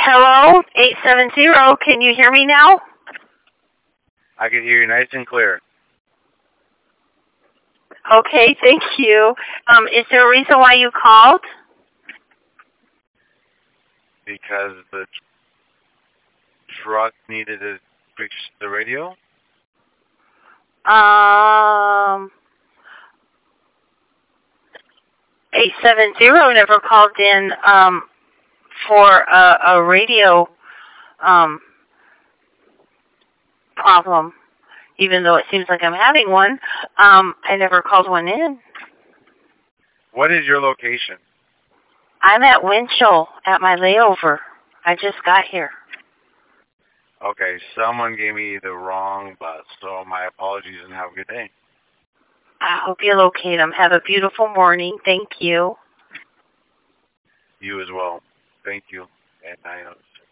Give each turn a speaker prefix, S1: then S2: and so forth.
S1: Hello, 870. Can you hear me now?
S2: I can hear you nice and clear.
S1: Okay, thank you. Is there a reason why you called?
S2: Because the truck needed to fix the radio?
S1: 870 never called in for a radio problem, even though it seems like I'm having one. I never called one in.
S2: What is your location?
S1: I'm at Winchell at my layover. I just got here.
S2: Okay, someone gave me the wrong bus, so my apologies and have a good day.
S1: I hope you locate them. Have a beautiful morning. Thank you.
S2: You as well. Thank you. And I